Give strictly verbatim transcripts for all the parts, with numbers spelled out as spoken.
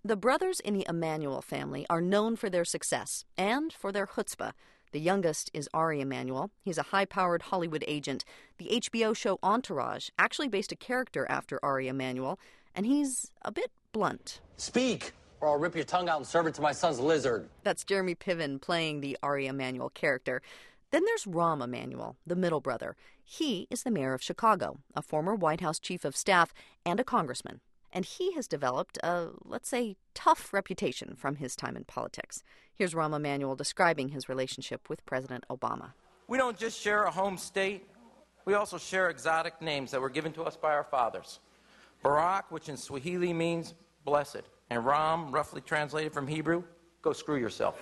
The brothers in the Emanuel family are known for their success and for their chutzpah. The youngest is Ari Emanuel. He's a high-powered Hollywood agent. The H B O show Entourage actually based a character after Ari Emanuel, and he's a bit blunt. Speak, or I'll rip your tongue out and serve it to my son's lizard. That's Jeremy Piven playing the Ari Emanuel character. Then there's Rahm Emanuel, the middle brother. He is the mayor of Chicago, a former White House chief of staff, and a congressman. And he has developed a, let's say, tough reputation from his time in politics. Here's Rahm Emanuel describing his relationship with President Obama. We don't just share a home state, we also share exotic names that were given to us by our fathers. Barak, which in Swahili means blessed, and Ram, roughly translated from Hebrew, go screw yourself.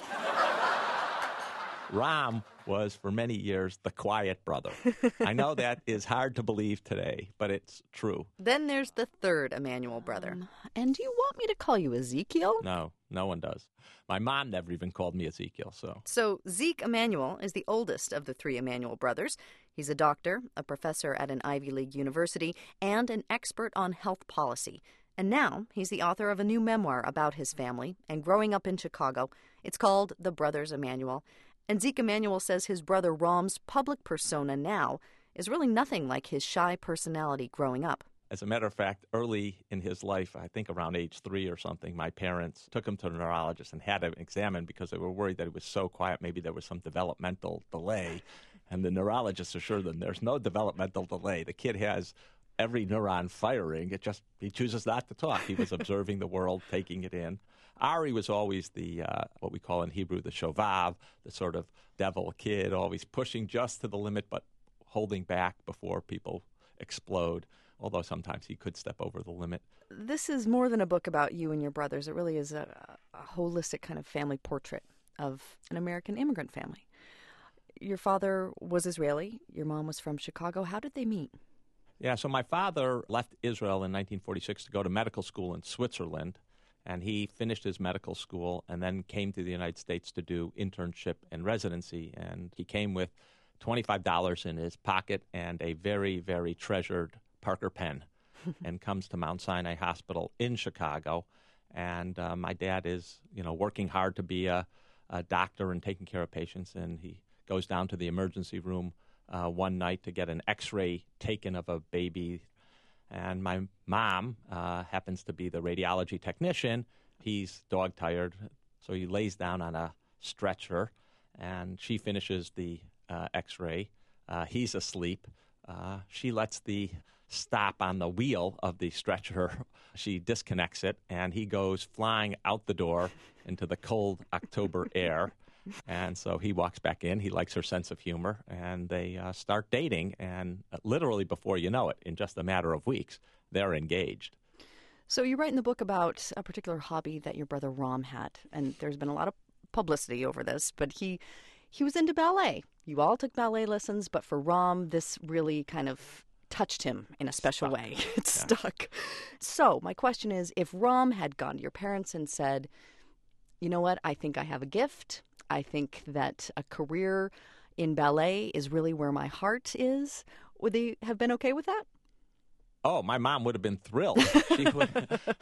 Rahm was, for many years, the quiet brother. I know that is hard to believe today, but it's true. Then there's the third Emanuel brother. Um, and do you want me to call you Ezekiel? No, no one does. My mom never even called me Ezekiel, so... So Zeke Emanuel is the oldest of the three Emanuel brothers. He's a doctor, a professor at an Ivy League university, and an expert on health policy. And now he's the author of a new memoir about his family and growing up in Chicago. It's called The Brothers Emanuel. And Zeke Emanuel says his brother Rahm's public persona now is really nothing like his shy personality growing up. As a matter of fact, early in his life, I think around age three or something, my parents took him to a neurologist and had him examined because they were worried that he was so quiet, maybe there was some developmental delay. And the neurologist assured them there's no developmental delay. The kid has every neuron firing. It just, he chooses not to talk. He was observing the world, taking it in. Ari was always the, uh, what we call in Hebrew, the shovav, the sort of devil kid, always pushing just to the limit but holding back before people explode, although sometimes he could step over the limit. This is more than a book about you and your brothers. It really is a, a holistic kind of family portrait of an American immigrant family. Your father was Israeli. Your mom was from Chicago. How did they meet? Yeah, so my father left Israel in nineteen forty-six to go to medical school in Switzerland. And he finished his medical school and then came to the United States to do internship and residency. And he came with twenty-five dollars in his pocket and a very, very treasured Parker pen and comes to Mount Sinai Hospital in Chicago. And uh, my dad is, you know, working hard to be a, a doctor and taking care of patients. And he goes down to the emergency room uh, one night to get an X-ray taken of a baby. And my mom uh, happens to be the radiology technician. He's dog-tired, so he lays down on a stretcher, and she finishes the uh, X-ray. Uh, he's asleep. Uh, she lets the stop on the wheel of the stretcher. She disconnects it, and he goes flying out the door into the cold October air. And so he walks back in. He likes her sense of humor, and they uh, start dating. And literally before you know it, in just a matter of weeks, they're engaged. So you write in the book about a particular hobby that your brother Rahm had, and there's been a lot of publicity over this, but he he was into ballet. You all took ballet lessons, but for Rahm, this really kind of touched him in a special stuck. way. It Yeah. stuck. So my question is, if Rahm had gone to your parents and said, you know what, I think I have a gift, I think that a career in ballet is really where my heart is, would they have been okay with that? Oh, my mom would have been thrilled. She would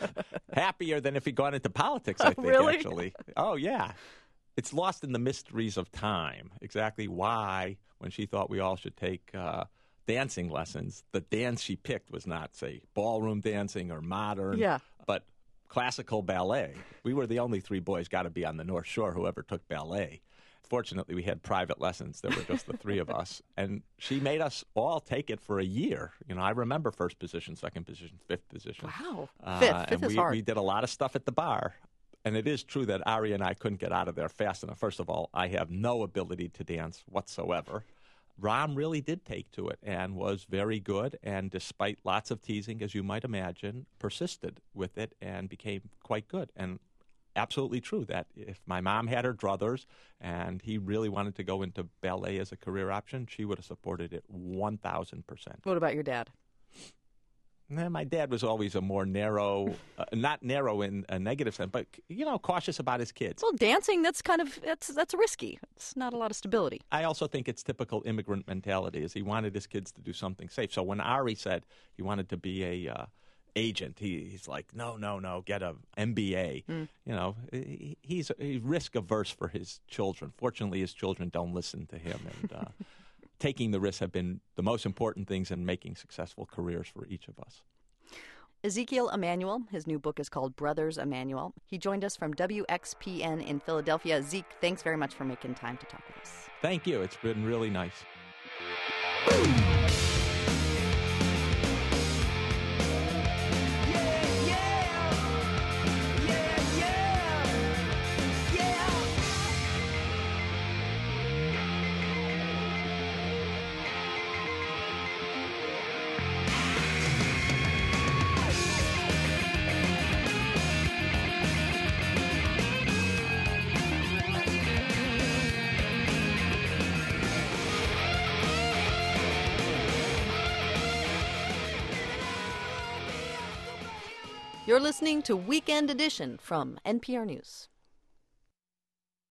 happier than if he'd gone into politics, I think, Really? actually. Oh, yeah. It's lost in the mysteries of time exactly why, when she thought we all should take uh, dancing lessons, the dance she picked was not, say, ballroom dancing or modern, Yeah. but classical ballet. We were the only three boys, got to be on the North Shore, who ever took ballet. Fortunately, we had private lessons. There were just the three of us. And she made us all take it for a year. You know, I remember first position, second position, fifth position. Wow. Uh, Fifth. Fifth and is we, hard. we did a lot of stuff at the bar. And it is true that Ari and I couldn't get out of there fast enough. First of all, I have no ability to dance whatsoever. Rahm really did take to it and was very good, and despite lots of teasing, as you might imagine, persisted with it and became quite good. And absolutely true that if my mom had her druthers and he really wanted to go into ballet as a career option, she would have supported it one thousand percent. What about your dad? Nah, my dad was always a more narrow, uh, not narrow in a negative sense, but, you know, cautious about his kids. Well, dancing, that's kind of, that's that's risky. It's not a lot of stability. I also think it's typical immigrant mentality, is he wanted his kids to do something safe. So when Ari said he wanted to be a uh, agent. He, he's like, no, no, no, get a M B A. Mm. You know, he, he's, he's risk averse for his children. Fortunately, his children don't listen to him, and uh, taking the risks have been the most important things in making successful careers for each of us. Ezekiel Emanuel, his new book is called Brothers Emanuel. He joined us from W X P N in Philadelphia. Zeke, thanks very much for making time to talk with us. Thank you. It's been really nice. You're listening to Weekend Edition from N P R News.